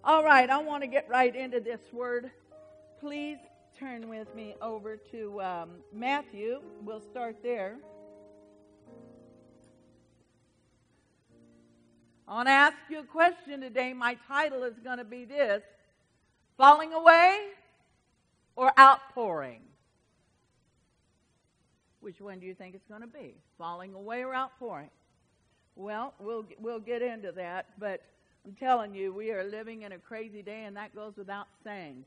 All right, I want to get right into this word. Please turn with me over to Matthew. We'll start there. I want to ask you a question today. My title is going to be this: falling away or outpouring? Which one do you think it's going to be? Falling away or outpouring? Well, we'll get into that, but I'm telling you, we are living in a crazy day, and that goes without saying.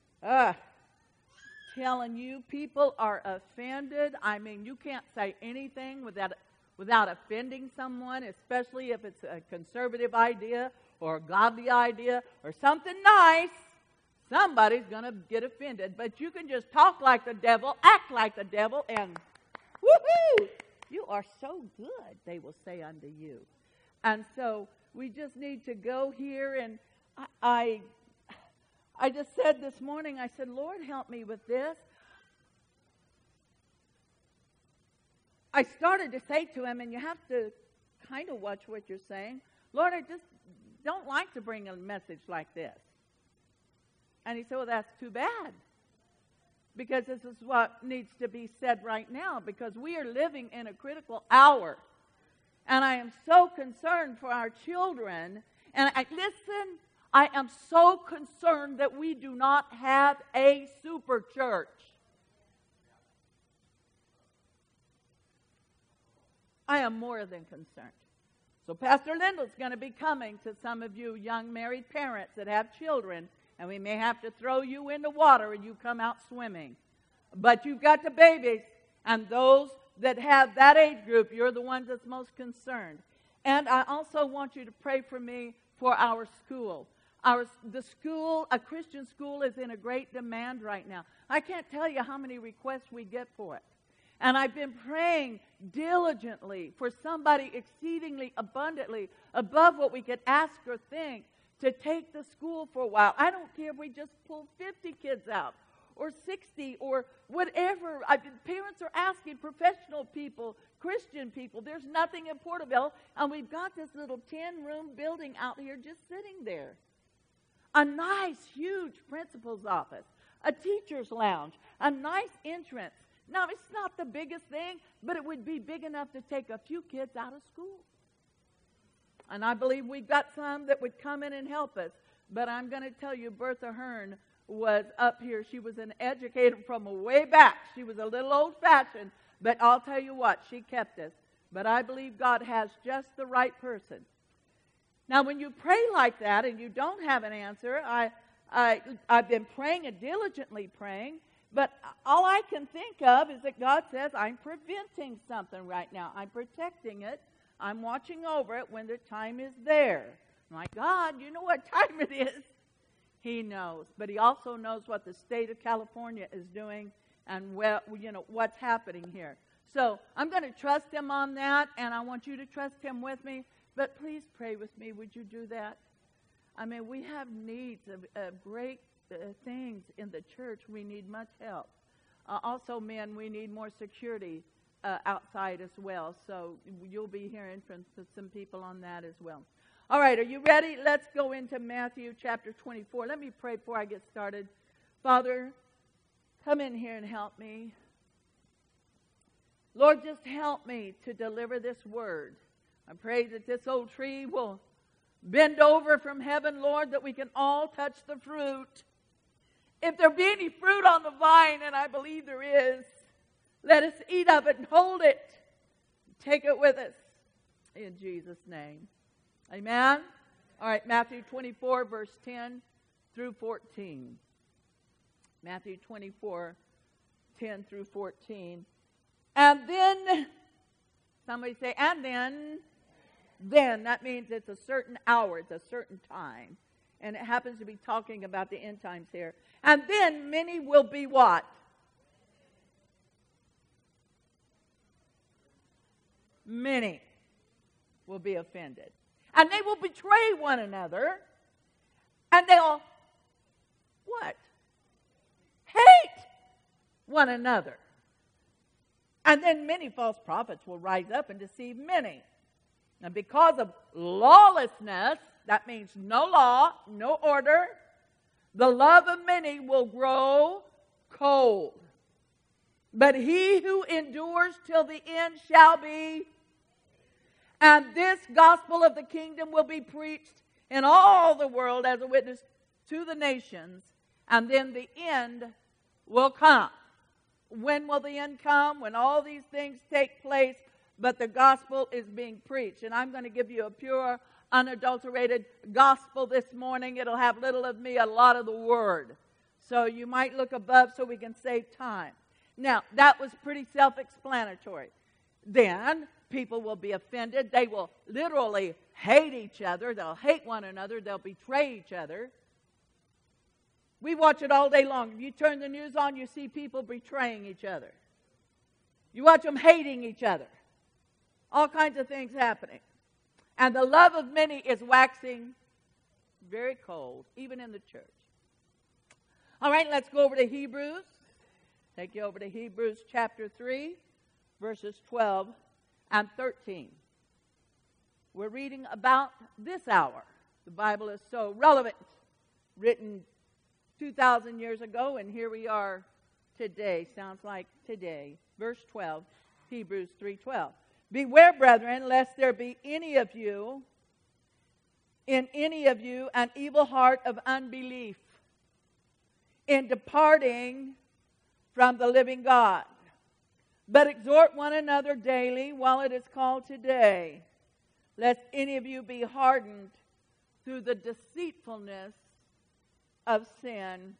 Telling you, people are offended. I mean, you can't say anything without offending someone, especially if it's a conservative idea or a godly idea or something nice. Somebody's going to get offended. But you can just talk like the devil, act like the devil, and woohoo! You are so good, they will say unto you. And so we just need to go here, and I just said this morning, I said, Lord, help me with this. I started to say to him, and you have to kind of watch what you're saying, Lord, I just don't like to bring a message like this. And he said, well, that's too bad. Because this is what needs to be said right now, because we are living in a critical hour. And I am so concerned for our children. And I am so concerned that we do not have a super church. I am more than concerned. So Pastor Linda's going to be coming to some of you young married parents that have children, and we may have to throw you in the water and you come out swimming. But you've got the babies, and those that have that age group, you're the ones that's most concerned. And I also want you to pray for me for our school. The school, a Christian school, is in a great demand right now. I can't tell you how many requests we get for it. And I've been praying diligently for somebody exceedingly abundantly above what we could ask or think to take the school for a while. I don't care if we just pull 50 kids out or 60 or whatever. Parents are asking, professional people, Christian people. There's nothing in Porterville, and we've got this little 10-room building out here just sitting there. A nice, huge principal's office, a teacher's lounge, a nice entrance. Now, it's not the biggest thing, but it would be big enough to take a few kids out of school. And I believe we've got some that would come in and help us. But I'm going to tell you, Bertha Hearn was up here. She was an educator from way back. She was a little old-fashioned, but I'll tell you what, she kept us. But I believe God has just the right person. Now, when you pray like that and you don't have an answer, I've been praying and diligently praying, but all I can think of is that God says, I'm preventing something right now. I'm protecting it. I'm watching over it when the time is there. I'm like, God, you know what time it is? He knows. But he also knows what the state of California is doing and what's happening here. So I'm going to trust him on that, and I want you to trust him with me. But please pray with me. Would you do that? I mean, we have needs of great things in the church. We need much help. Also, men, we need more security outside as well. So you'll be hearing from some people on that as well. All right, are you ready? Let's go into Matthew chapter 24. Let me pray before I get started. Father, come in here and help me. Lord, just help me to deliver this word. I pray that this old tree will bend over from heaven, Lord, that we can all touch the fruit. If there be any fruit on the vine, and I believe there is, let us eat of it and hold it. Take it with us in Jesus' name. Amen? All right, Matthew 24, verse 10 through 14. Matthew 24, 10 through 14. And then, somebody say, and then, that means it's a certain hour, it's a certain time. And it happens to be talking about the end times here. And then many will be what? Many will be offended. And they will betray one another. And they'll, what? Hate one another. And then many false prophets will rise up and deceive many. And because of lawlessness, that means no law, no order, the love of many will grow cold. But he who endures till the end shall be. And this gospel of the kingdom will be preached in all the world as a witness to the nations. And then the end will come. When will the end come? When all these things take place, but the gospel is being preached. And I'm going to give you a pure, unadulterated gospel this morning. It'll have little of me, a lot of the word. So you might look above so we can save time. Now, that was pretty self-explanatory. Then people will be offended. They will literally hate each other. They'll hate one another. They'll betray each other. We watch it all day long. If you turn the news on, you see people betraying each other. You watch them hating each other. All kinds of things happening. And the love of many is waxing very cold, even in the church. All right, let's go over to Hebrews. Take you over to Hebrews chapter 3, verses 12 and 13. We're reading about this hour. The Bible is so relevant, written 2,000 years ago, and here we are today. Sounds like today. Verse 12, Hebrews 3:12. Beware, brethren, lest there be in any of you an evil heart of unbelief in departing from the living God. But exhort one another daily while it is called today, lest any of you be hardened through the deceitfulness of sin.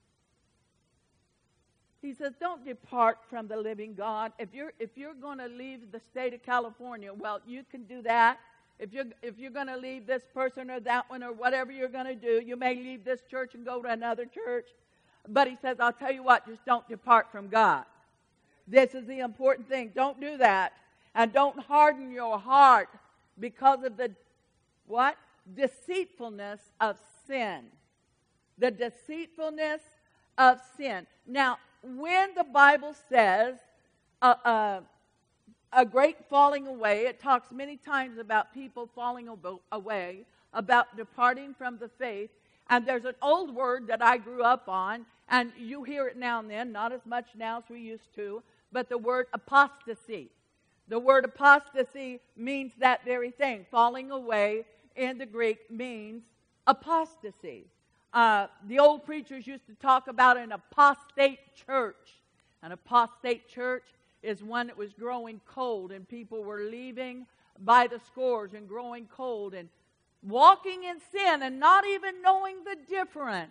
He says, don't depart from the living God. If you're going to leave the state of California, well, you can do that. If you're going to leave this person or that one or whatever you're going to do, you may leave this church and go to another church. But he says, I'll tell you what, just don't depart from God. This is the important thing. Don't do that. And don't harden your heart because of the, what? Deceitfulness of sin. The deceitfulness of sin. Now, when the Bible says a great falling away, it talks many times about people falling away, about departing from the faith. And there's an old word that I grew up on, and you hear it now and then, not as much now as we used to, but the word apostasy. The word apostasy means that very thing. Falling away in the Greek means apostasy. The old preachers used to talk about an apostate church. An apostate church is one that was growing cold, and people were leaving by the scores and growing cold and walking in sin and not even knowing the difference.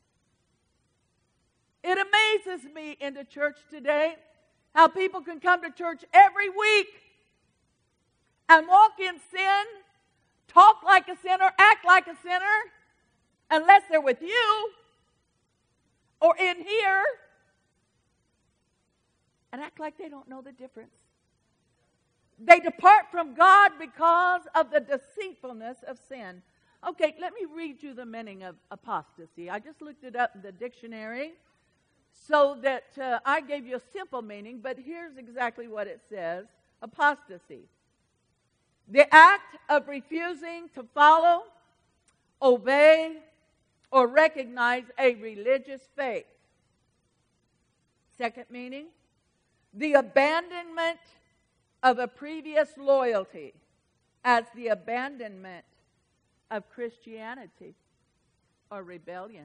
It amazes me in the church today how people can come to church every week and walk in sin, talk like a sinner, act like a sinner, unless they're with you or in here, and act like they don't know the difference. They depart from God because of the deceitfulness of sin. Okay, let me read you the meaning of apostasy. I just looked it up in the dictionary so that I gave you a simple meaning, but here's exactly what it says. Apostasy. The act of refusing to follow, obey, or recognize a religious faith. Second meaning, the abandonment of a previous loyalty as the abandonment of Christianity or rebellion.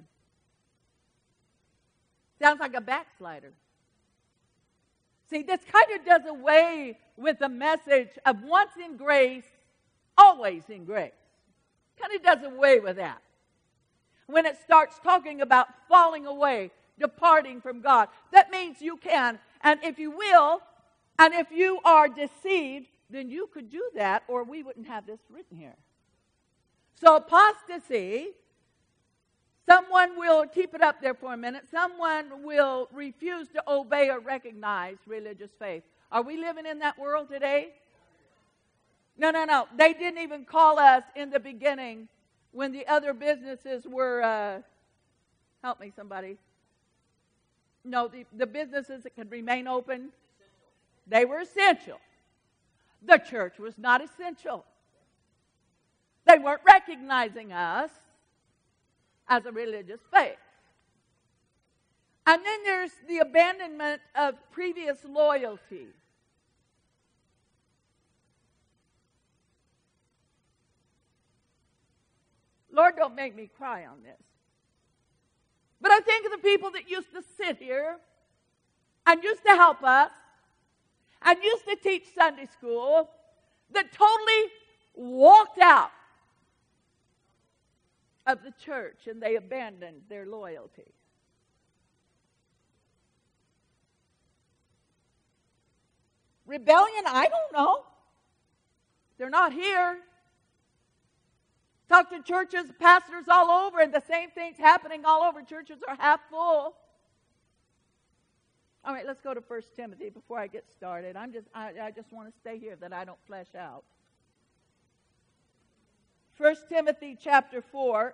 Sounds like a backslider. See, this kind of does away with the message of once in grace, always in grace. Kind of does away with that. When it starts talking about falling away, departing from God, that means you can, and if you will, and if you are deceived, then you could do that, or we wouldn't have this written here. So apostasy, someone will, keep it up there for a minute, someone will refuse to obey or recognize religious faith. Are we living in that world today? No. They didn't even call us in the beginning when the other businesses were, help me somebody. No, the businesses that could remain open, they were essential. The church was not essential. They weren't recognizing us as a religious faith. And then there's the abandonment of previous loyalty. Lord, don't make me cry on this. But I think of the people that used to sit here and used to help us and used to teach Sunday school that totally walked out of the church and they abandoned their loyalty. Rebellion? I don't know. They're not here. Talk to churches, pastors all over, and the same thing's happening all over. Churches are half full. All right, let's go to 1 Timothy before I get started. I just want to stay here that I don't flesh out. 1 Timothy chapter 4.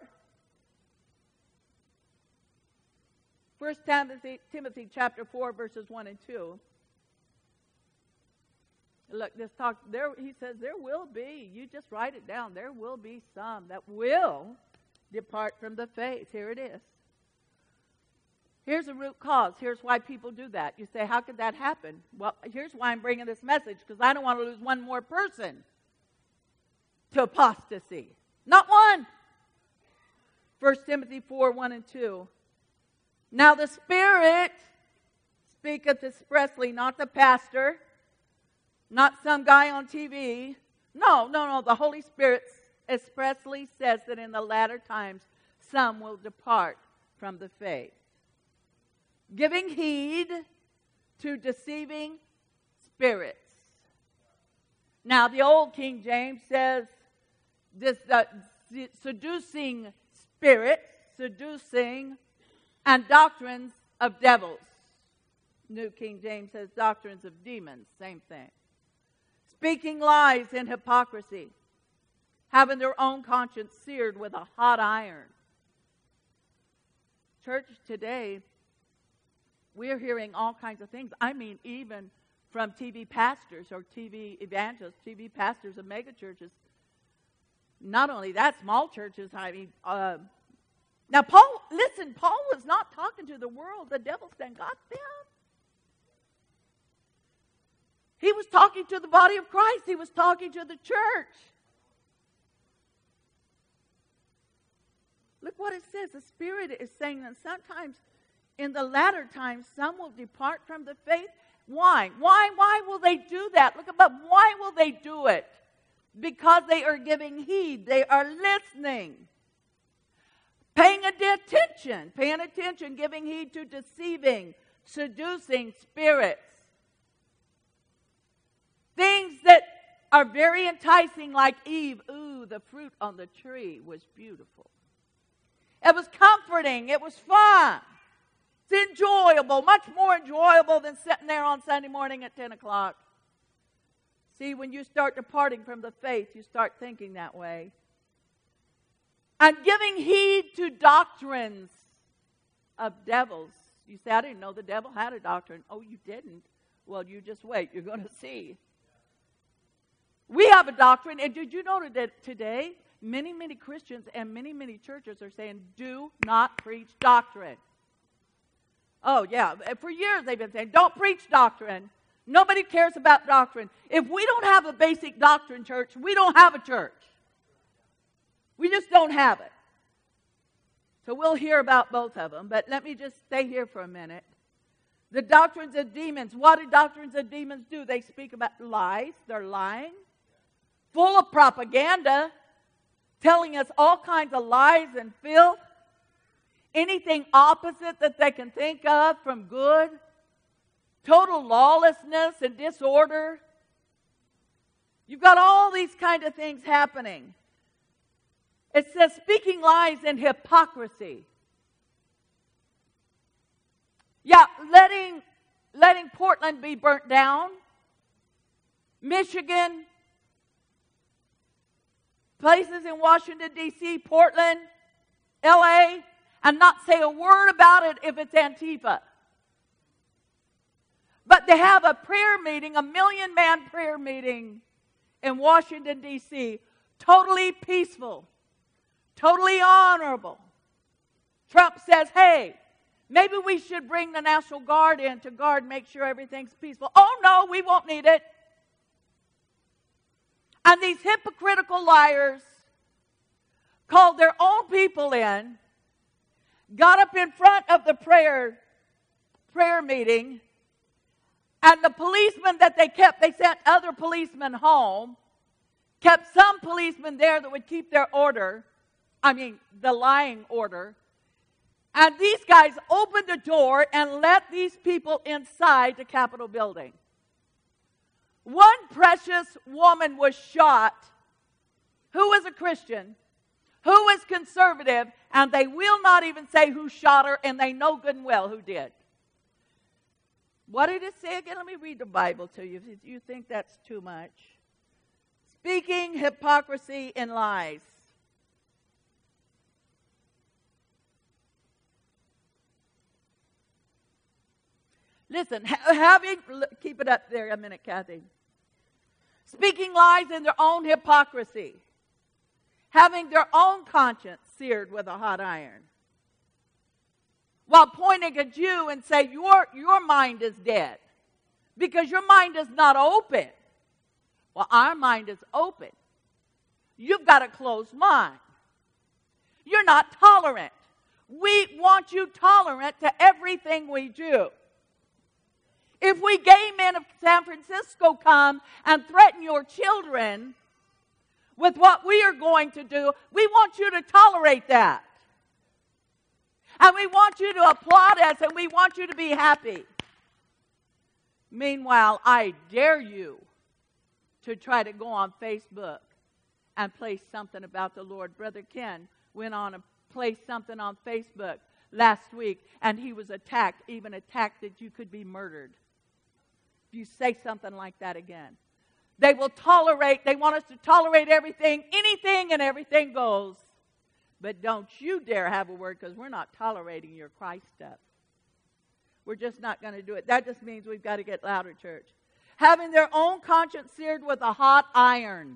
1 Timothy chapter 4, verses 1 and 2. Look, this talk there. He says there will be. You just write it down. There will be some that will depart from the faith. Here it is. Here's the root cause. Here's why people do that. You say, how could that happen? Well, here's why I'm bringing this message, because I don't want to lose one more person to apostasy. Not one. 1 Timothy 4, 1 and 2. Now the Spirit speaketh expressly, not the pastor, not some guy on TV. No. The Holy Spirit expressly says that in the latter times some will depart from the faith, giving heed to deceiving spirits. Now the old King James says this seducing spirits, seducing, and doctrines of devils. New King James says doctrines of demons, same thing. Speaking lies in hypocrisy, having their own conscience seared with a hot iron. Church today, we're hearing all kinds of things. I mean, even from TV pastors or TV evangelists, TV pastors of mega churches. Not only that, small churches. I mean, now Paul was not talking to the world. The devil then got them. He was talking to the body of Christ. He was talking to the church. Look what it says. The Spirit is saying that sometimes in the latter times some will depart from the faith. Why? Why will they do that? Look above. Why will they do it? Because they are giving heed. They are listening. Paying attention, giving heed to deceiving, seducing spirits. Things that are very enticing, like Eve. Ooh, the fruit on the tree was beautiful. It was comforting. It was fun. It's enjoyable, much more enjoyable than sitting there on Sunday morning at 10 o'clock. See, when you start departing from the faith, you start thinking that way. And giving heed to doctrines of devils. You say, I didn't know the devil had a doctrine. Oh, you didn't? Well, you just wait. You're going to see. We have a doctrine, and did you know that today many Christians and many churches are saying, do not preach doctrine. Oh, yeah. For years they've been saying, don't preach doctrine. Nobody cares about doctrine. If we don't have a basic doctrine, church, we don't have a church. We just don't have it. So we'll hear about both of them, but let me just stay here for a minute. The doctrines of demons. What do doctrines of demons do? They speak about lies. They're lying. Full of propaganda, telling us all kinds of lies and filth. Anything opposite that they can think of from good. Total lawlessness and disorder. You've got all these kind of things happening. It says speaking lies and hypocrisy. Yeah, letting Portland be burnt down. Michigan. Places in Washington, D.C., Portland, L.A., and not say a word about it if it's Antifa. But they have a prayer meeting, a 1 million-man prayer meeting in Washington, D.C., totally peaceful, totally honorable. Trump says, hey, maybe we should bring the National Guard in to guard, make sure everything's peaceful. Oh, no, we won't need it. And these hypocritical liars called their own people in, got up in front of the prayer meeting, and the policemen that they kept, they sent other policemen home, kept some policemen there that would keep their order, the lying order. And these guys opened the door and let these people inside the Capitol building. One precious woman was shot who was a Christian, who was conservative, and they will not even say who shot her, and they know good and well who did. What did it say again? Let me read the Bible to you if you think that's too much. Speaking hypocrisy and lies. Listen, keep it up there a minute, Kathy. Speaking lies in their own hypocrisy. Having their own conscience seared with a hot iron. While pointing at you and say, your mind is dead. Because your mind is not open. Well, our mind is open. You've got a closed mind. You're not tolerant. We want you tolerant to everything we do. If we gay men of San Francisco come and threaten your children with what we are going to do, we want you to tolerate that. And we want you to applaud us, and we want you to be happy. Meanwhile, I dare you to try to go on Facebook and place something about the Lord. Brother Ken went on and placed something on Facebook last week, and he was attacked, even attacked that you could be murdered. If you say something like that again. They want us to tolerate everything, anything and everything goes. But don't you dare have a word, because we're not tolerating your Christ stuff. We're just not going to do it. That just means we've got to get louder, church. Having their own conscience seared with a hot iron.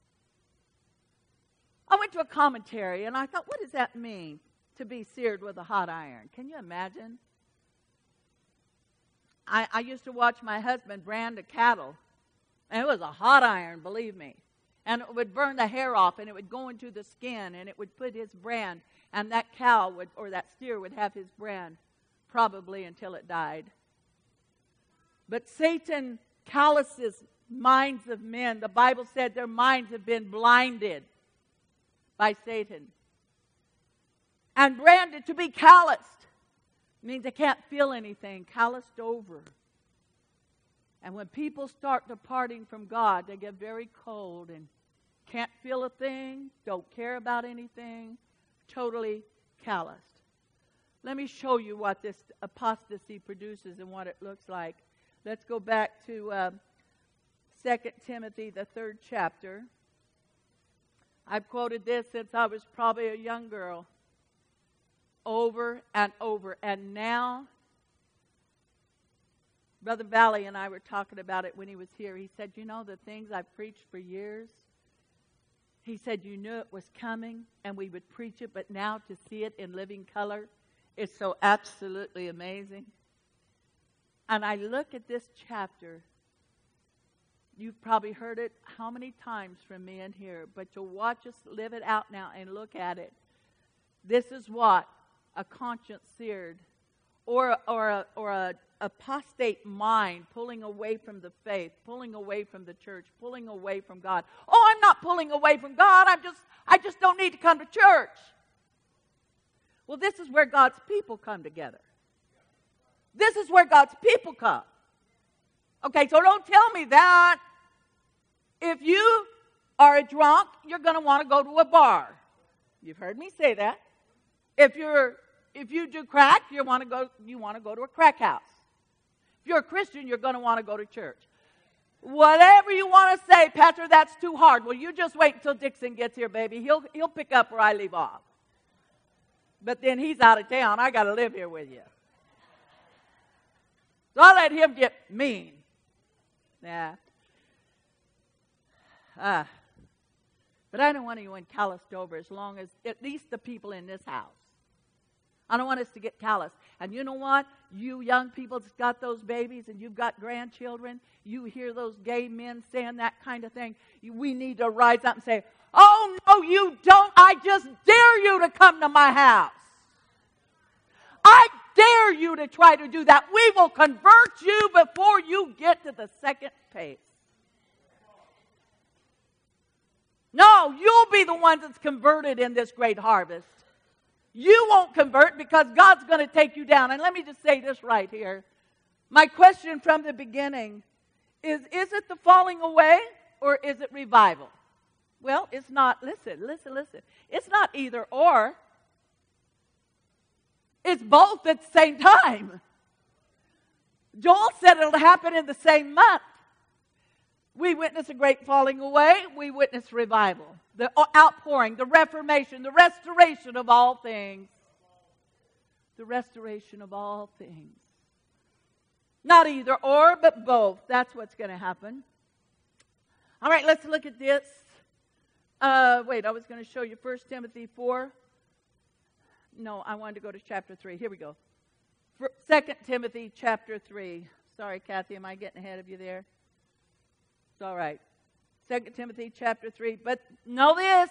I went to a commentary and I thought, what does that mean, to be seared with a hot iron? Can you imagine? I used to watch my husband brand a cattle, and it was a hot iron, believe me. And it would burn the hair off, and it would go into the skin, and it would put his brand, and that cow would, or that steer would have his brand probably until it died. But Satan calluses minds of men. The Bible said their minds have been blinded by Satan. And branded, to be calloused, means they can't feel anything, calloused over. And when people start departing from God, they get very cold and can't feel a thing, don't care about anything, totally calloused. Let me show you what this apostasy produces and what it looks like. Let's go back to 2 Timothy, the 3rd chapter. I've quoted this since I was probably a young girl, over and over. And now, Brother Valley and I were talking about it when he was here. He said, you know, the things I've preached for years, he said, you knew it was coming and we would preach it, but now to see it in living color is so absolutely amazing. And I look at this chapter. You've probably heard it how many times from me in here, but to watch us live it out now and look at it, this is what a conscience seared or a apostate mind pulling away from the faith, pulling away from the church, pulling away from God. Oh, I'm not pulling away from God. I just don't need to come to church. Well, this is where God's people come together. This is where God's people come. Okay, so don't tell me that. If you are a drunk, you're going to want to go to a bar. You've heard me say that. If you do crack, you want to go to a crack house. If you're a Christian, you're going to want to go to church. Whatever you want to say, Pastor, that's too hard. Well, you just wait until Dixon gets here, baby. He'll pick up where I leave off. But then he's out of town. I got to live here with you. So I let him get mean. Yeah. But I don't want anyone calloused over as long as at least the people in this house. I don't want us to get callous. And you know what? You young people that's got those babies and you've got grandchildren, you hear those gay men saying that kind of thing. We need to rise up and say, oh, no, you don't. I just dare you to come to my house. I dare you to try to do that. We will convert you before you get to the second pace. No, you'll be the one that's converted in this great harvest. You won't convert because God's going to take you down. And let me just say this right here. My question from the beginning is it the falling away or is it revival? Well, it's not. Listen. It's not either or. It's both at the same time. Joel said it'll happen in the same month. We witness a great falling away. We witness revival. The outpouring, the reformation, the restoration of all things. The restoration of all things. Not either or, but both. That's what's going to happen. All right, let's look at this. I was going to show you 1 Timothy 4. No, I wanted to go to chapter 3. Here we go. 2 Timothy chapter 3. Sorry, Kathy, am I getting ahead of you there? It's all right. 2 Timothy chapter 3. But know this,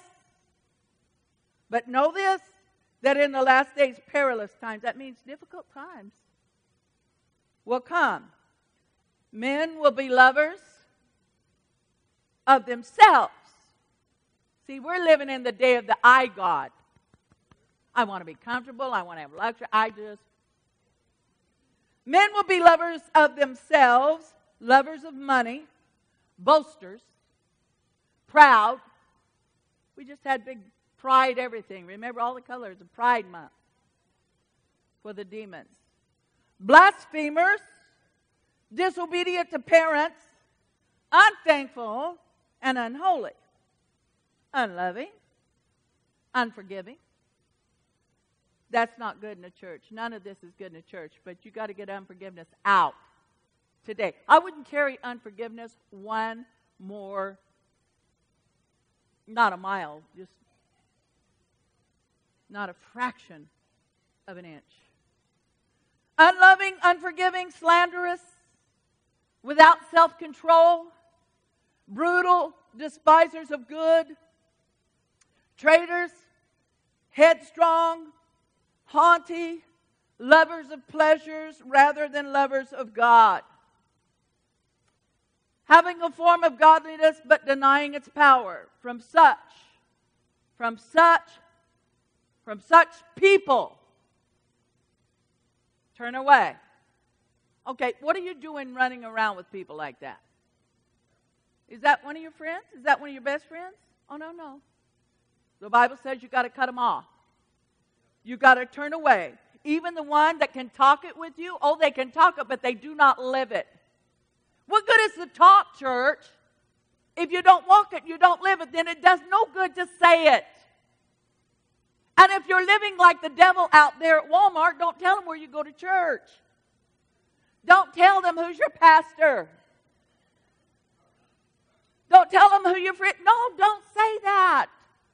that in the last days perilous times, that means difficult times, will come. Men will be lovers of themselves. See, we're living in the day of the I God. I want to be comfortable. I want to have luxury. Men will be lovers of themselves, lovers of money, boasters, proud. We just had big Pride everything. Remember all the colors of Pride Month for the demons. Blasphemers, disobedient to parents, unthankful, and unholy. Unloving, unforgiving. That's not good in a church. None of this is good in a church, but you got to get unforgiveness out today. I wouldn't carry unforgiveness one more, not a mile, just not a fraction of an inch. Unloving, unforgiving, slanderous, without self-control, brutal, despisers of good, traitors, headstrong, haughty, lovers of pleasures rather than lovers of God, having a form of godliness but denying its power. From such people, turn away. Okay, what are you doing running around with people like that? Is that one of your friends? Is that one of your best friends? Oh, no. The Bible says you got to cut them off. You got to turn away. Even the one that can talk it with you, they can talk it, but they do not live it. What good is the talk, church? If you don't walk it, you don't live it, then it does no good to say it. And if you're living like the devil out there at Walmart, don't tell them where you go to church. Don't tell them who's your pastor. Don't tell them who your friend. No, don't say that.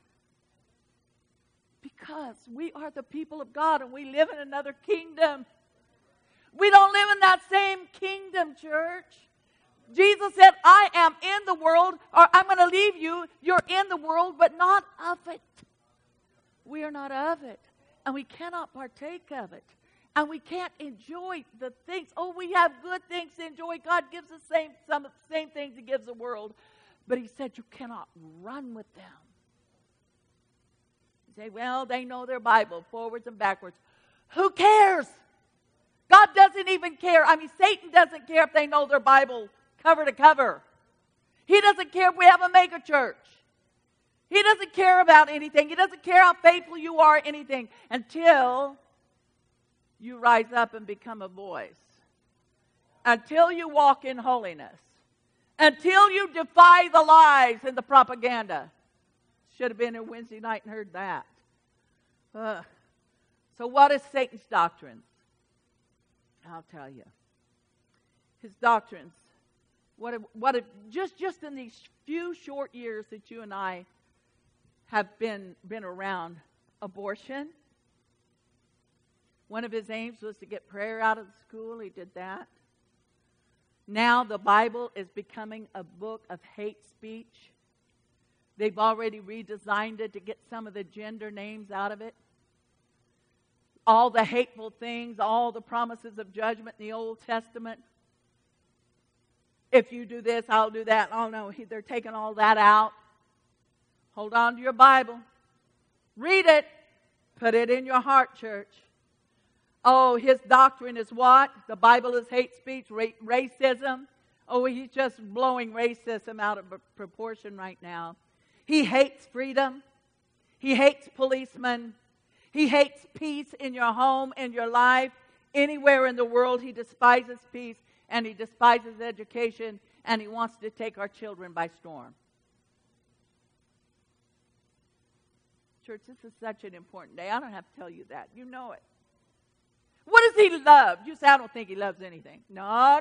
Because we are the people of God and we live in another kingdom. We don't live in that same kingdom, church. Jesus said, I am in the world, or I'm going to leave you. You're in the world, but not of it. We are not of it. And we cannot partake of it. And we can't enjoy the things. We have good things to enjoy. God gives us some of the same things He gives the world. But He said you cannot run with them. You say, well, they know their Bible forwards and backwards. Who cares? God doesn't even care. Satan doesn't care if they know their Bible cover to cover. He doesn't care if we have a mega church. He doesn't care about anything. He doesn't care how faithful you are, anything, until you rise up and become a voice. Until you walk in holiness. Until you defy the lies and the propaganda. Should have been here Wednesday night and heard that. So what is Satan's doctrine? I'll tell you. His doctrines. Just in these few short years that you and I have been around abortion. One of his aims was to get prayer out of the school. He did that. Now the Bible is becoming a book of hate speech. They've already redesigned it to get some of the gender names out of it. All the hateful things, all the promises of judgment in the Old Testament. If you do this, I'll do that. Oh no, they're taking all that out. Hold on to your Bible. Read it. Put it in your heart, church. Oh, his doctrine is what? The Bible is hate speech, racism. Oh, he's just blowing racism out of proportion right now. He hates freedom. He hates policemen. He hates peace in your home, in your life. Anywhere in the world, he despises peace, and he despises education, and he wants to take our children by storm. Church, this is such an important day. I don't have to tell you that. You know it. What does he love? You say, I don't think he loves anything. No.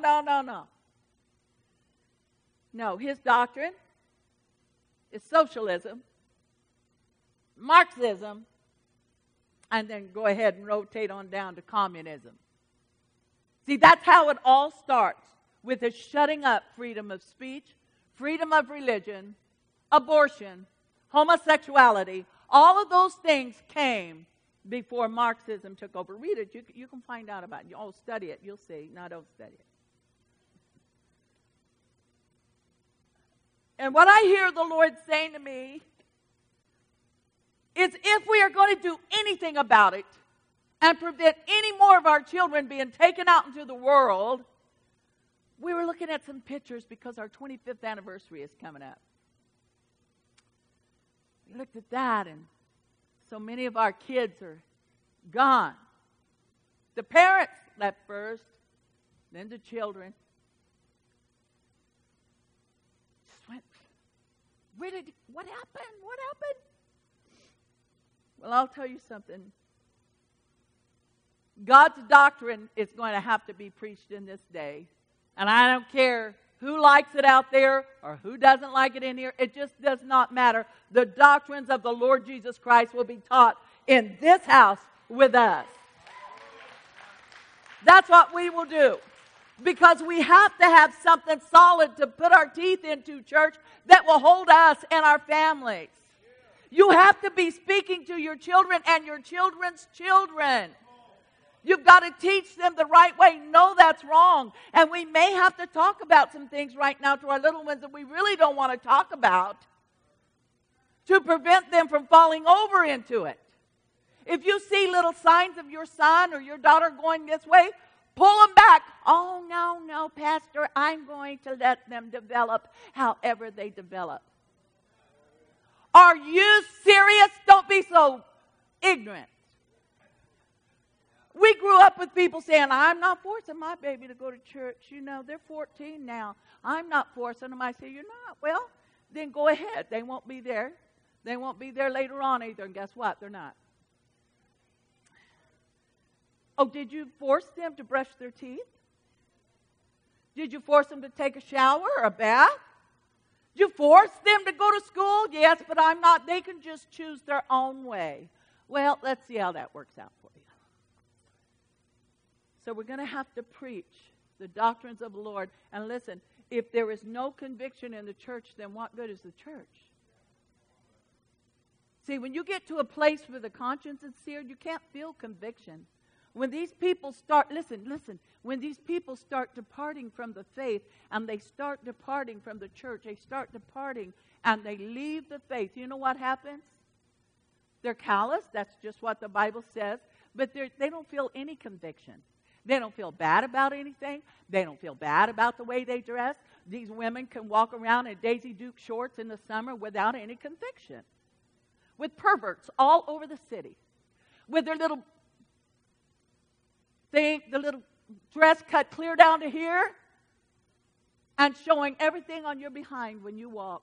No, his doctrine is socialism, Marxism, and then go ahead and rotate on down to communism. See, that's how it all starts, with the shutting up freedom of speech, freedom of religion, abortion, homosexuality. All of those things came before Marxism took over. Read it. You can find out about it. Oh, study it. You'll see. No, don't study it. And what I hear the Lord saying to me is, if we are going to do anything about it and prevent any more of our children being taken out into the world, we were looking at some pictures because our 25th anniversary is coming up. We looked at that, and so many of our kids are gone. The parents left first, then the children. Just went, what happened? What happened? Well, I'll tell you something. God's doctrine is going to have to be preached in this day. And I don't care who likes it out there or who doesn't like it in here. It just does not matter. The doctrines of the Lord Jesus Christ will be taught in this house with us. That's what we will do. Because we have to have something solid to put our teeth into, church, that will hold us and our families. You have to be speaking to your children and your children's children. You've got to teach them the right way. No, that's wrong. And we may have to talk about some things right now to our little ones that we really don't want to talk about to prevent them from falling over into it. If you see little signs of your son or your daughter going this way, pull them back. Oh, no, Pastor, I'm going to let them develop however they develop. Are you serious? Don't be so ignorant. We grew up with people saying, I'm not forcing my baby to go to church. You know, they're 14 now. I'm not forcing them. I say, you're not. Well, then go ahead. They won't be there. They won't be there later on either. And guess what? They're not. Oh, did you force them to brush their teeth? Did you force them to take a shower or a bath? Did you force them to go to school? Yes, but I'm not. They can just choose their own way. Well, let's see how that works out for you. So we're going to have to preach the doctrines of the Lord. And listen, if there is no conviction in the church, then what good is the church? See, when you get to a place where the conscience is seared, you can't feel conviction. When these people start, listen, when these people start departing from the faith and they start departing from the church, they start departing and they leave the faith, you know what happens? They're callous, that's just what the Bible says, but they don't feel any conviction. They don't feel bad about anything. They don't feel bad about the way they dress. These women can walk around in Daisy Duke shorts in the summer without any conviction. With perverts all over the city. With their little thing, the little dress cut clear down to here. And showing everything on your behind when you walk.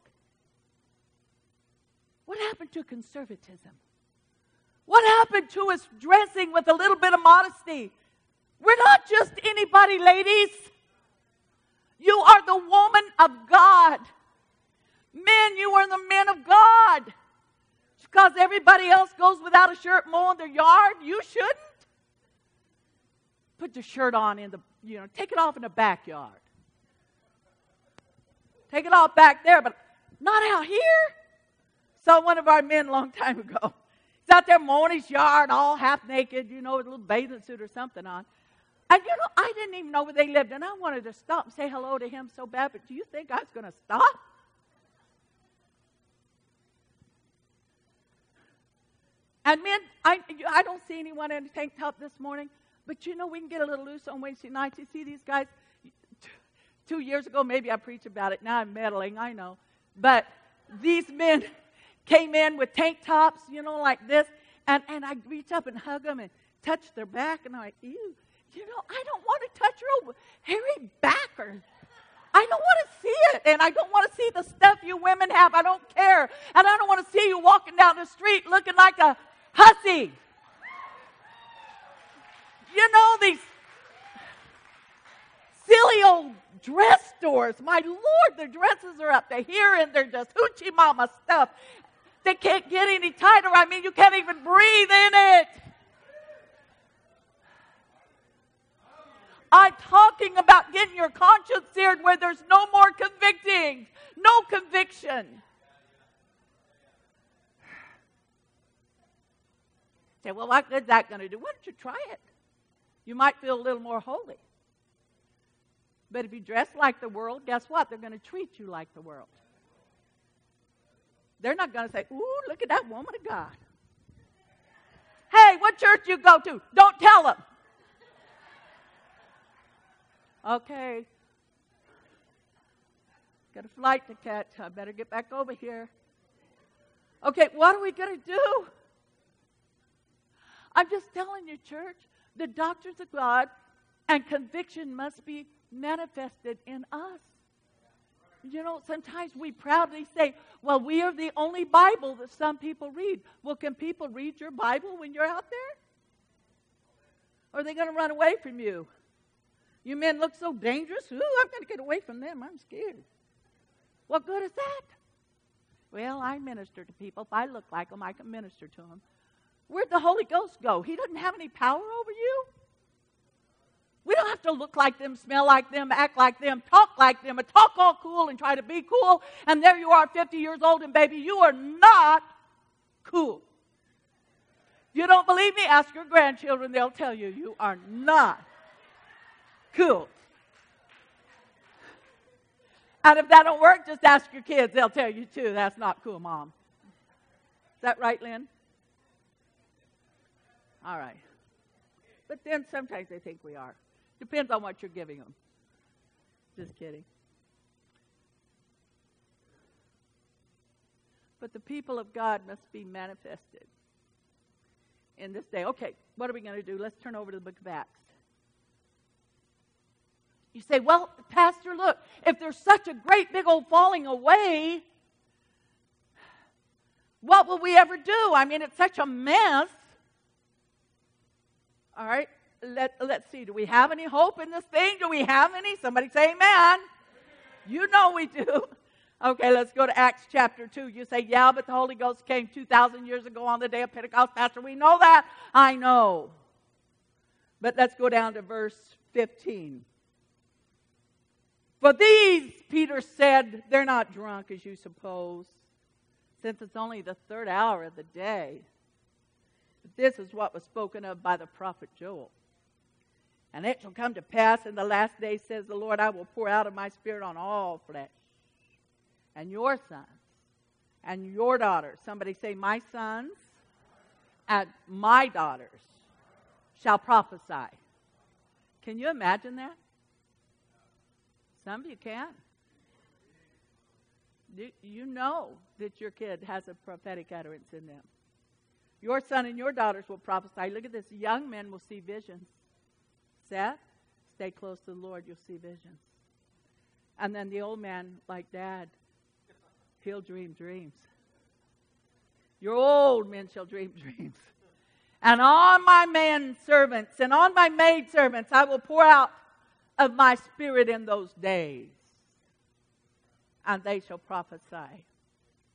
What happened to conservatism? What happened to us dressing with a little bit of modesty? We're not just anybody, ladies. You are the woman of God. Men, you are the men of God. because everybody else goes without a shirt mowing their yard, you shouldn't? Put your shirt on take it off in the backyard. Take it off back there, but not out here. Saw one of our men a long time ago. He's out there mowing his yard all half naked, with a little bathing suit or something on. And I didn't even know where they lived, and I wanted to stop and say hello to him so bad, but do you think I was going to stop? And men, I don't see anyone in a tank top this morning, but we can get a little loose on Wednesday nights. You see these guys? 2 years ago, maybe I preached about it. Now I'm meddling, I know. But these men came in with tank tops, like this, and I reach up and hug them and touch their back, and I'm like, ew. I don't want to touch your old hairy back, or I don't want to see it, and I don't want to see the stuff you women have. I don't care, and I don't want to see you walking down the street looking like a hussy. These silly old dress stores. My Lord, their dresses are up to here, and they're just hoochie mama stuff. They can't get any tighter. You can't even breathe in it. I'm talking about getting your conscience seared where there's no more convicting. No conviction. Say, well, what good is that going to do? Why don't you try it? You might feel a little more holy. But if you dress like the world, guess what? They're going to treat you like the world. They're not going to say, ooh, look at that woman of God. Hey, what church you go to? Don't tell them. Okay. Got a flight to catch. I better get back over here. Okay, what are we going to do? I'm just telling you, church, the doctrines of God and conviction must be manifested in us. Sometimes we proudly say, well, we are the only Bible that some people read. Well, can people read your Bible when you're out there? Or are they going to run away from you? You men look so dangerous. Ooh, I'm going to get away from them. I'm scared. What good is that? Well, I minister to people. If I look like them, I can minister to them. Where'd the Holy Ghost go? He doesn't have any power over you. We don't have to look like them, smell like them, act like them, talk like them, and talk all cool and try to be cool. And there you are, 50 years old, and baby, you are not cool. If you don't believe me, ask your grandchildren. They'll tell you, you are not cool. And if that don't work, just ask your kids. They'll tell you, too, that's not cool, Mom. Is that right, Lynn? All right. But then sometimes they think we are. Depends on what you're giving them. Just kidding. But the people of God must be manifested in this day. Okay, what are we going to do? Let's turn over to the book of Acts. You say, well, Pastor, look, if there's such a great big old falling away, what will we ever do? It's such a mess. All right, let's see. Do we have any hope in this thing? Do we have any? Somebody say amen. You know we do. Okay, let's go to Acts chapter 2. You say, yeah, but the Holy Ghost came 2,000 years ago on the day of Pentecost. Pastor, we know that. I know. But let's go down to verse 15. For these, Peter said, they're not drunk as you suppose, since it's only the third hour of the day. This is what was spoken of by the prophet Joel. And it shall come to pass in the last days, says the Lord, I will pour out of my spirit on all flesh. And your sons and your daughters, somebody say, my sons and my daughters shall prophesy. Can you imagine that? Some of you can. You know that your kid has a prophetic utterance in them. Your son and your daughters will prophesy. Look at this. Young men will see visions. Seth, stay close to the Lord. You'll see visions. And then the old man, like Dad, he'll dream dreams. Your old men shall dream dreams. And on my man servants and on my maid servants I will pour out of my spirit in those days. And they shall prophesy.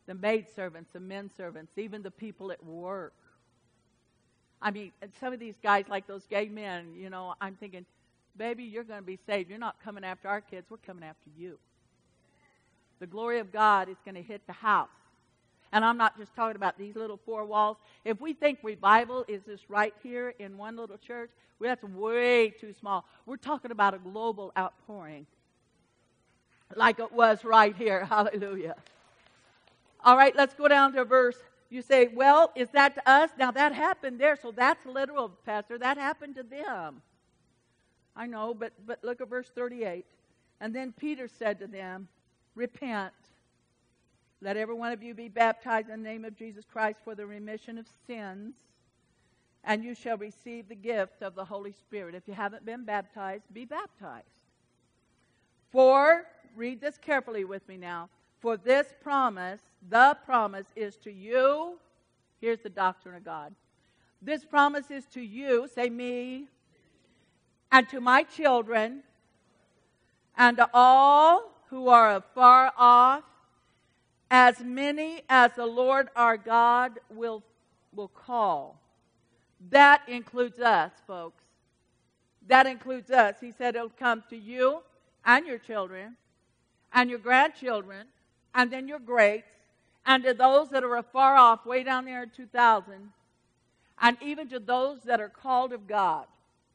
the maidservants, the men servants, even the people at work. I mean, and some of these guys, like those gay men, you know, I'm thinking, baby, you're going to be saved. You're not coming after our kids. We're coming after you. The glory of God is going to hit the house. And I'm not just talking about these little four walls. If we think revival is just right here in one little church, well, that's way too small. We're talking about a global outpouring like it was right here. Hallelujah. All right, let's go down to verse. You say, well, is that to us? Now, that happened there, so that's literal, Pastor. That happened to them. I know, but look at verse 38. And then Peter said to them, repent. Let every one of you be baptized in the name of Jesus Christ for the remission of sins, and you shall receive the gift of the Holy Spirit. If you haven't been baptized, be baptized. For, read this carefully with me now, for this promise, the promise is to you. Here's the doctrine of God. This promise is to you, say me, and to my children, and to all who are afar off, as many as the Lord our God will call. That includes us, folks. That includes us. He said it'll come to you and your children and your grandchildren and then your greats and to those that are afar off, way down there in 2000, and even to those that are called of God.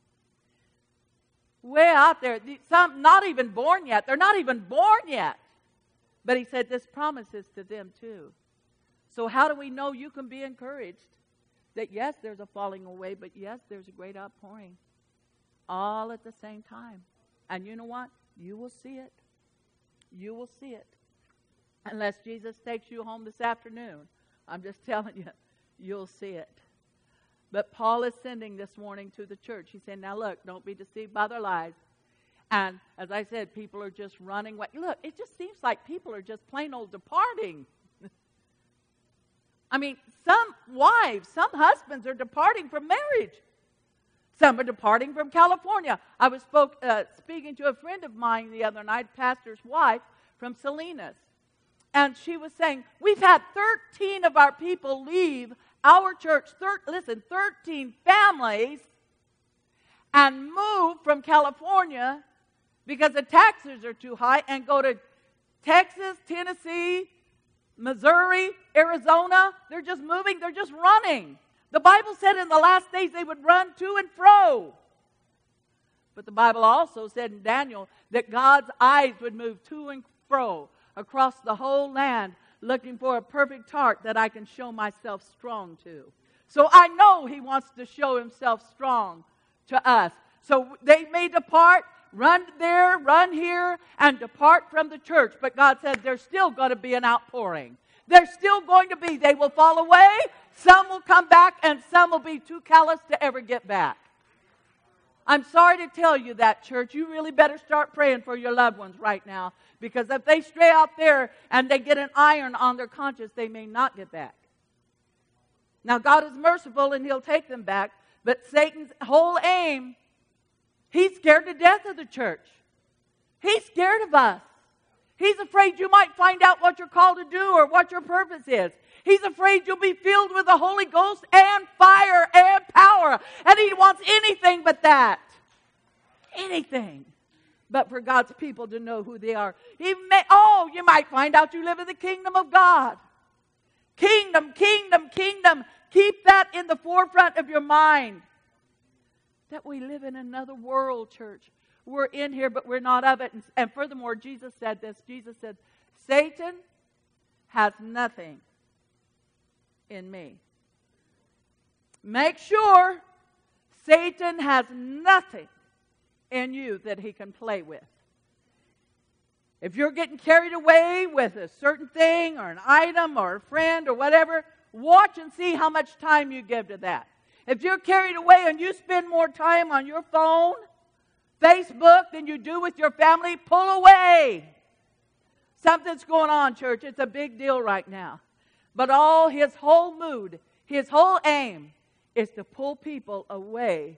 Way out there. Some not even born yet. They're not even born yet. But he said this promise is to them too. So how do we know? You can be encouraged that yes, there's a falling away, but yes, there's a great outpouring. All at the same time. And you know what? You will see it. You will see it. Unless Jesus takes you home this afternoon. I'm just telling you, you'll see it. But Paul is sending this warning to the church. He said, now look, don't be deceived by their lies. And as I said, people are just running away. Look, it just seems like people are just plain old departing. I mean, some wives, some husbands are departing from marriage. Some are departing from California. I was speaking to a friend of mine the other night, pastor's wife from Salinas. And she was saying, we've had 13 of our people leave our church, 13 families, and move from California because the taxes are too high, and go to Texas, Tennessee, Missouri, Arizona. They're just moving. They're just running. The Bible said in the last days they would run to and fro. But the Bible also said in Daniel that God's eyes would move to and fro across the whole land, looking for a perfect heart that I can show myself strong to. So I know He wants to show Himself strong to us. So they may depart, run there, run here, and depart from the church. But God said there's still going to be an outpouring. There's still going to be. They will fall away, some will come back, and some will be too callous to ever get back. I'm sorry to tell you that, church. You really better start praying for your loved ones right now. Because if they stray out there and they get an iron on their conscience, they may not get back. Now, God is merciful and He'll take them back. But Satan's whole aim, he's scared to death of the church. He's scared of us. He's afraid you might find out what you're called to do or what your purpose is. He's afraid you'll be filled with the Holy Ghost and fire and power. And he wants anything but that. Anything but for God's people to know who they are. You might find out you live in the kingdom of God. Kingdom, kingdom, kingdom. Keep that in the forefront of your mind. That we live in another world, church. We're in here, but we're not of it. And furthermore, Jesus said this. Jesus said, Satan has nothing in me. Make sure Satan has nothing in you that he can play with. If you're getting carried away with a certain thing or an item or a friend or whatever, watch and see how much time you give to that. If you're carried away and you spend more time on your phone, Facebook, than you do with your family, pull away. Something's going on, church. It's a big deal right now. But his whole mood, his whole aim is to pull people away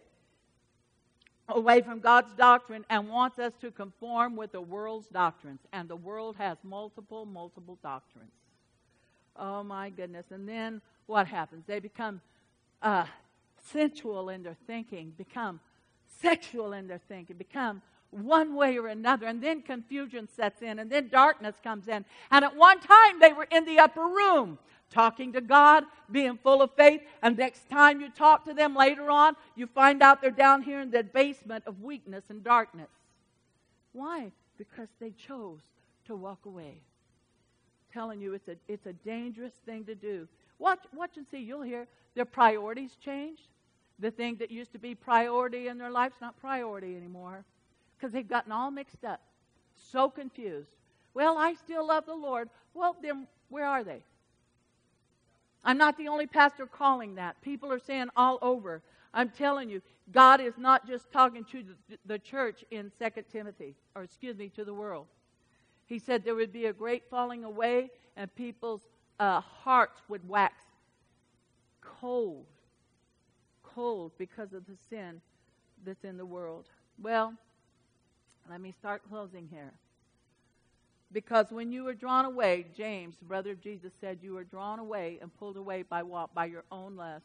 from God's doctrine and wants us to conform with the world's doctrines. And the world has multiple doctrines. Oh, my goodness. And then what happens? They become sensual in their thinking, become sexual in their thinking, become one way or another. And then confusion sets in, and then darkness comes in. And at one time, they were in the upper room, talking to God, being full of faith. And next time you talk to them later on, you find out they're down here in the basement of weakness and darkness. Why? Because they chose to walk away. I'm telling you, it's a dangerous thing to do. Watch and see. You'll hear their priorities change. The thing that used to be priority in their life's not priority anymore, because they've gotten all mixed up, so confused. Well, I still love the Lord. Well, then where are they? I'm not the only pastor calling that. People are saying all over. I'm telling you, God is not just talking to the church in 2 Timothy, to the world. He said there would be a great falling away, and people's hearts would wax cold because of the sin that's in the world. Well, let me start closing here. Because when you were drawn away, James, the brother of Jesus, said you were drawn away and pulled away by what? By your own lust.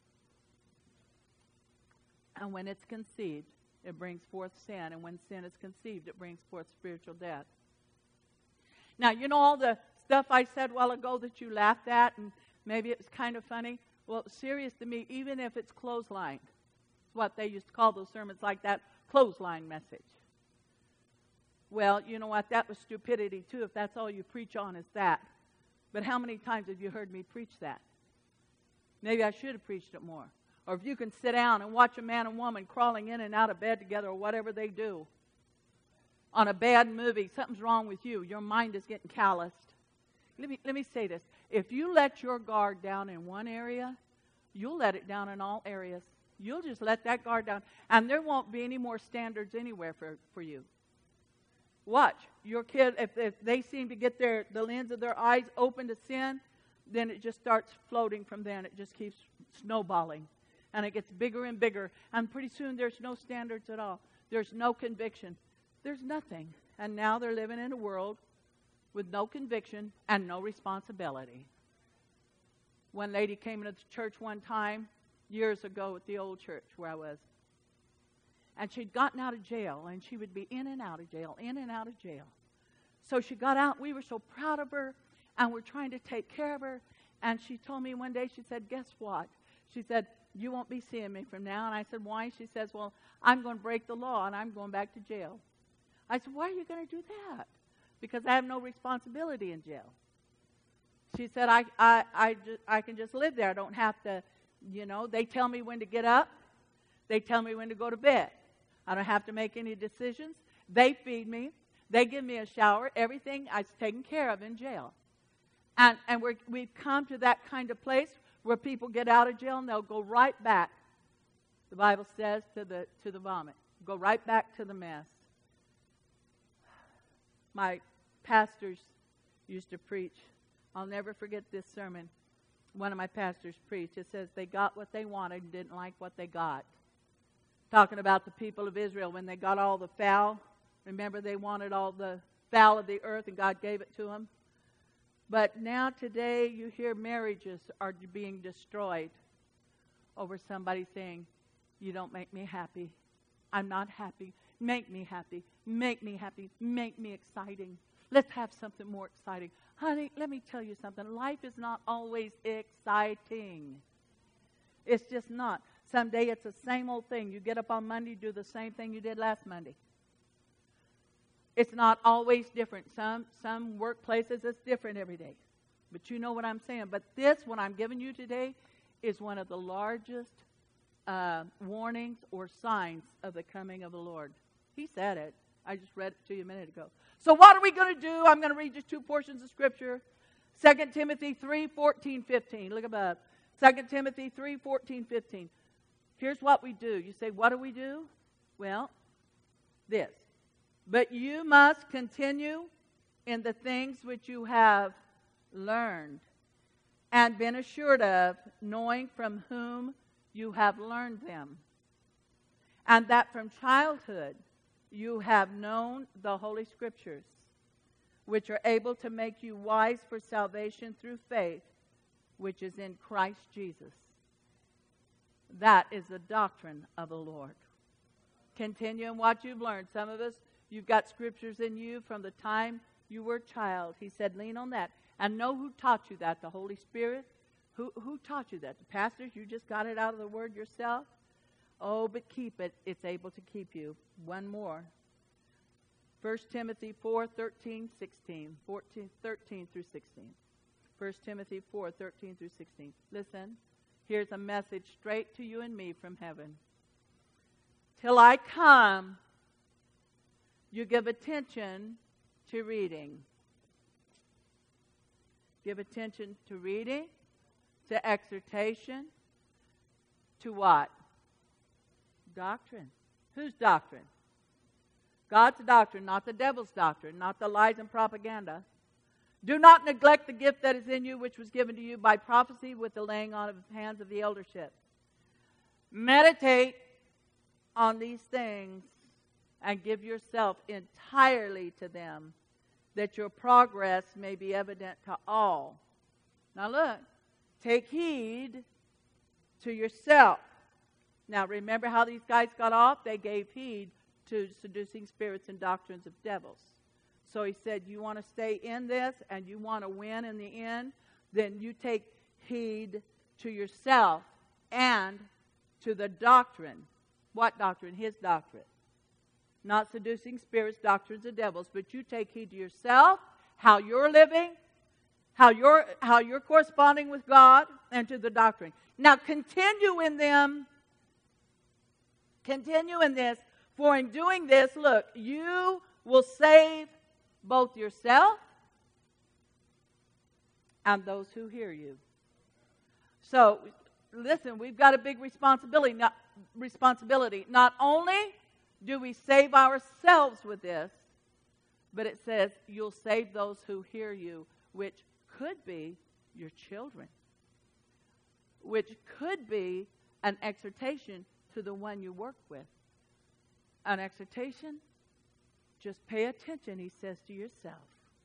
And when it's conceived, it brings forth sin. And when sin is conceived, it brings forth spiritual death. Now, you know all the stuff I said a while ago that you laughed at, and maybe it was kind of funny? Well, it's serious to me, even if it's clothesline. It's what they used to call those sermons like that, clothesline message. Well, you know what? That was stupidity, too, if that's all you preach on is that. But how many times have you heard me preach that? Maybe I should have preached it more. Or if you can sit down and watch a man and woman crawling in and out of bed together or whatever they do on a bad movie, something's wrong with you. Your mind is getting calloused. Let me say this. If you let your guard down in one area, you'll let it down in all areas. You'll just let that guard down. And there won't be any more standards anywhere for you. Watch. Your kid, if they seem to get the lens of their eyes open to sin, then it just starts floating from there, and it just keeps snowballing. And it gets bigger and bigger. And pretty soon there's no standards at all. There's no conviction. There's nothing. And now they're living in a world with no conviction and no responsibility. One lady came into the church one time, years ago at the old church where I was. And she'd gotten out of jail, and she would be in and out of jail, in and out of jail. So she got out. We were so proud of her, and we're trying to take care of her. And she told me one day, she said, guess what? She said, you won't be seeing me from now. And I said, why? She says, well, I'm going to break the law, and I'm going back to jail. I said, why are you going to do that? Because I have no responsibility in jail. She said, I can just live there. I don't have to, they tell me when to get up. They tell me when to go to bed. I don't have to make any decisions. They feed me. They give me a shower. Everything is taken care of in jail. And we've come to that kind of place where people get out of jail and they'll go right back, the Bible says, to the vomit. Go right back to the mess. My pastors used to preach. I'll never forget this sermon. One of my pastors preached. It says they got what they wanted and didn't like what they got. Talking about the people of Israel when they got all the fowl. Remember, they wanted all the fowl of the earth, and God gave it to them. But now today you hear marriages are being destroyed over somebody saying, you don't make me happy. I'm not happy. Make me happy. Make me happy. Make me exciting. Let's have something more exciting. Honey, let me tell you something. Life is not always exciting. It's just not. Someday it's the same old thing. You get up on Monday, do the same thing you did last Monday. It's not always different. Some workplaces, it's different every day. But you know what I'm saying. But this, what I'm giving you today, is one of the largest warnings or signs of the coming of the Lord. He said it. I just read it to you a minute ago. So what are we going to do? I'm going to read just two portions of Scripture. 2 Timothy 3:14-15. Look above. 2 Timothy 3:14-15. Here's what we do. You say, what do we do? Well, this. But you must continue in the things which you have learned and been assured of, knowing from whom you have learned them, and that from childhood you have known the Holy Scriptures, which are able to make you wise for salvation through faith, which is in Christ Jesus. That is the doctrine of the Lord. Continue in what you've learned. Some of us, you've got scriptures in you from the time you were a child. He said, lean on that. And know who taught you that? The Holy Spirit? Who taught you that? The pastors? You just got it out of the Word yourself? Oh, but keep it. It's able to keep you. One more. 1 Timothy 4, 13, 16. 13 through 16. 1 Timothy 4, 13 through 16. Listen, here's a message straight to you and me from heaven. Till I come, you give attention to reading. Give attention to reading, to exhortation, to what? Doctrine. Whose doctrine? God's doctrine, not the devil's doctrine, not the lies and propaganda. Do not neglect the gift that is in you, which was given to you by prophecy with the laying on of hands of the eldership. Meditate on these things and give yourself entirely to them, that your progress may be evident to all. Now look, take heed to yourself. Now remember how these guys got off? They gave heed to seducing spirits and doctrines of devils. So he said, you want to stay in this and you want to win in the end, then you take heed to yourself and to the doctrine. What doctrine? His doctrine. Not seducing spirits, doctrines of devils, but you take heed to yourself, how you're living, how you're corresponding with God, and to the doctrine. Now continue in them. Continue in this, for in doing this, look, you will save both yourself and those who hear you. So, listen, we've got a big responsibility. Not only do we save ourselves with this, but it says you'll save those who hear you, which could be your children, which could be an exhortation to the one you work with. An exhortation, just pay attention, he says, to yourself.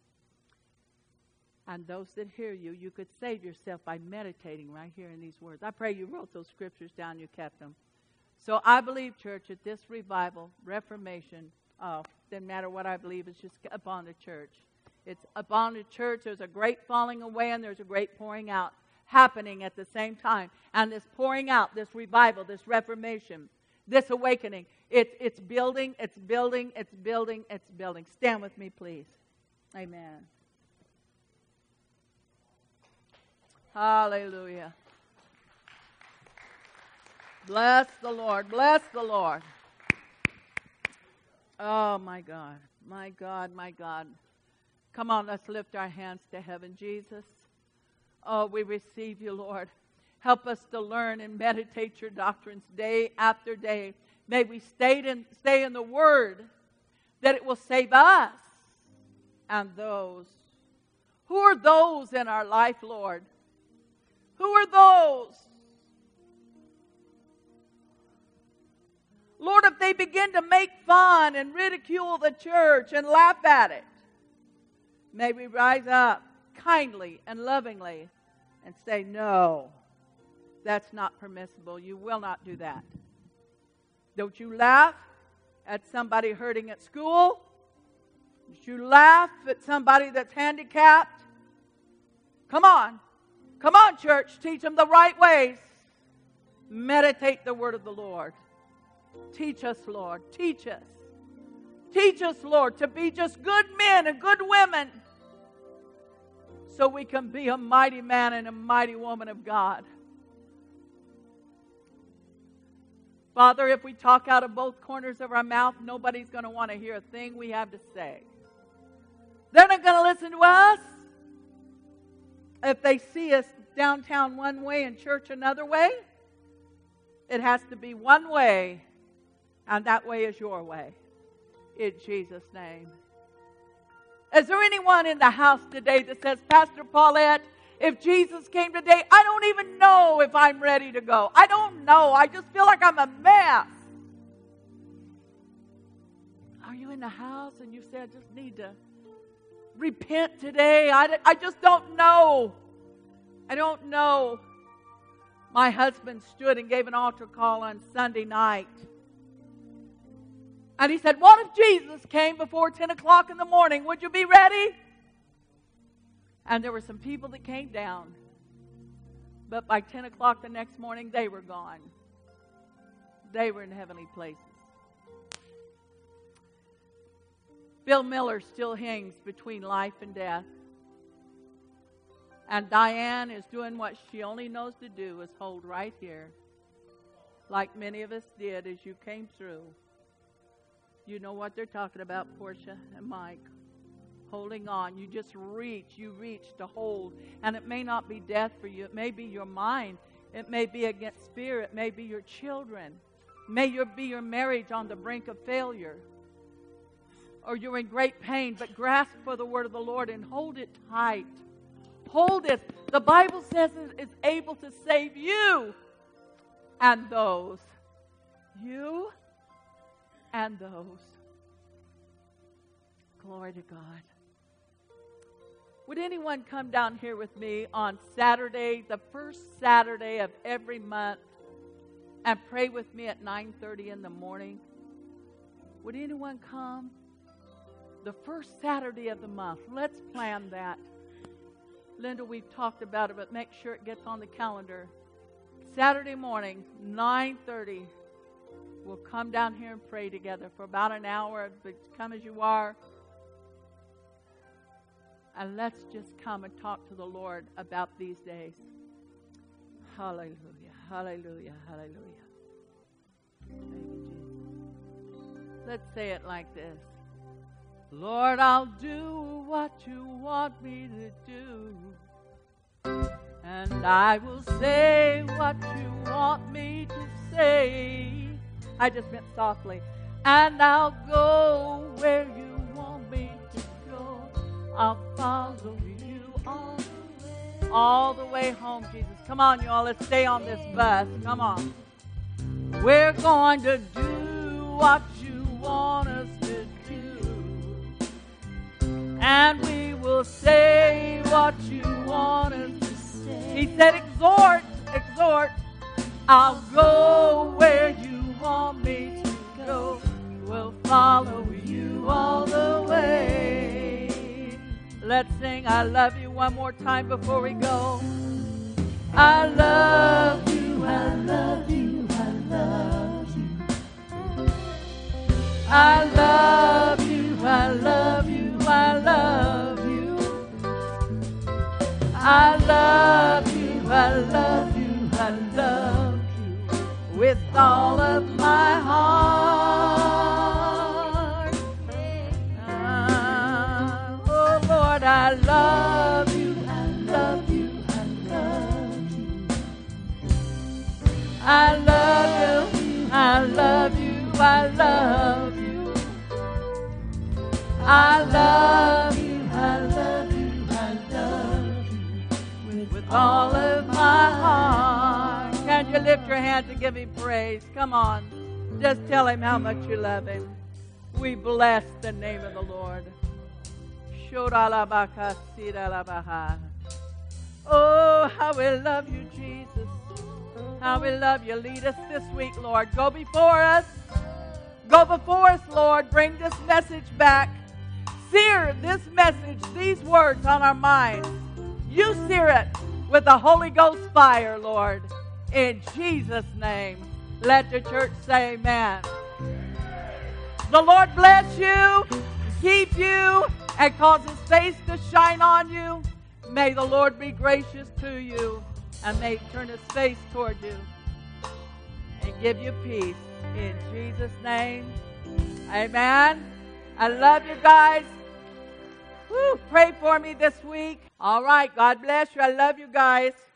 And those that hear you, you could save yourself by meditating right here in these words. I pray you wrote those scriptures down, you kept them. So I believe, church, that this revival, reformation, doesn't matter what I believe, it's just upon the church. It's upon the church. There's a great falling away and there's a great pouring out happening at the same time. And this pouring out, this revival, this reformation, this awakening, it's building, it's building, it's building, it's building. Stand with me, please. Amen. Hallelujah. Bless the Lord. Bless the Lord. Oh, my God. My God, my God. Come on, let's lift our hands to heaven. Jesus, oh, we receive you, Lord. Help us to learn and meditate your doctrines day after day. May we stay in the Word, that it will save us and those. Who are those in our life, Lord? Who are those? Lord, if they begin to make fun and ridicule the church and laugh at it, may we rise up kindly and lovingly and say, no, that's not permissible. You will not do that. Don't you laugh at somebody hurting at school? Don't you laugh at somebody that's handicapped? Come on. Come on, church. Teach them the right ways. Meditate the word of the Lord. Teach us, Lord. Teach us. Teach us, Lord, to be just good men and good women, so we can be a mighty man and a mighty woman of God. Father, if we talk out of both corners of our mouth, nobody's going to want to hear a thing we have to say. They're not going to listen to us. If they see us downtown one way and church another way, it has to be one way, and that way is your way. In Jesus' name. Is there anyone in the house today that says, Pastor Paulette, if Jesus came today, I don't even know if I'm ready to go. I don't know. I just feel like I'm a mess. Are you in the house and you say, I just need to repent today. I just don't know. I don't know. My husband stood and gave an altar call on Sunday night. And he said, what if Jesus came before 10 o'clock in the morning? Would you be ready? And there were some people that came down. But by 10 o'clock the next morning, they were gone. They were in heavenly places. Bill Miller still hangs between life and death. And Diane is doing what she only knows to do, is hold right here. Like many of us did as you came through. You know what they're talking about, Portia and Mike. Holding on. You just reach to hold. And it may not be death for you. It may be your mind. It may be against fear. It may be your children. It may be your marriage on the brink of failure. Or you're in great pain. But grasp for the word of the Lord and hold it tight. Hold it. The Bible says it's able to save you and those. You and those. Glory to God. Would anyone come down here with me on Saturday, the first Saturday of every month, and pray with me at 9:30 in the morning? Would anyone come? The first Saturday of the month. Let's plan that. Linda, we've talked about it, but make sure it gets on the calendar. Saturday morning, 9:30. We'll come down here and pray together for about an hour. But come as you are. And let's just come and talk to the Lord about these days. Hallelujah, hallelujah, hallelujah. Thank you, Jesus. Let's say it like this. Lord, I'll do what you want me to do. And I will say what you want me to say. I just meant softly. And I'll go where you want me to go. I'll follow you all the way home, Jesus. Come on, y'all. Let's stay on this bus. Come on. We're going to do what you want us to do. And we will say what you want us to say. He said, exhort, exhort. I'll go where you want me to go. We'll follow you all the way. Let's sing I love you one more time before we go. I love you, I love you, I love you. I love you, I love you, I love you. I love you, I love you, I love you with all of my heart. Oh Lord, I love you, I love you, I love you. I love you, I love you, I love you. I love you, I love you, I love you with all of my heart. Can you lift your hands and give him praise? Come on. Just tell him how much you love him. We bless the name of the Lord. Oh, how we love you, Jesus. How we love you. Lead us this week, Lord. Go before us. Go before us, Lord. Bring this message back. Sear this message, these words on our minds. You sear it with the Holy Ghost fire, Lord. In Jesus' name. Let the church say amen. The Lord bless you, keep you, and cause his face to shine on you. May the Lord be gracious to you, and may he turn his face toward you and give you peace. In Jesus' name, amen. I love you guys. Woo, pray for me this week. All right, God bless you. I love you guys.